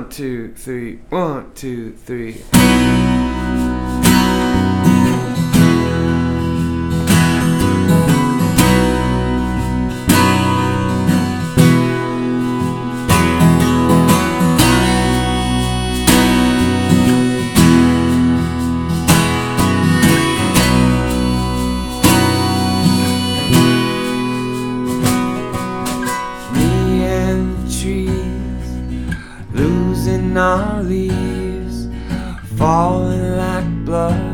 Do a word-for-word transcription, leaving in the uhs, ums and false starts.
One, two, three. One, two, three. Losing our leaves, falling like blood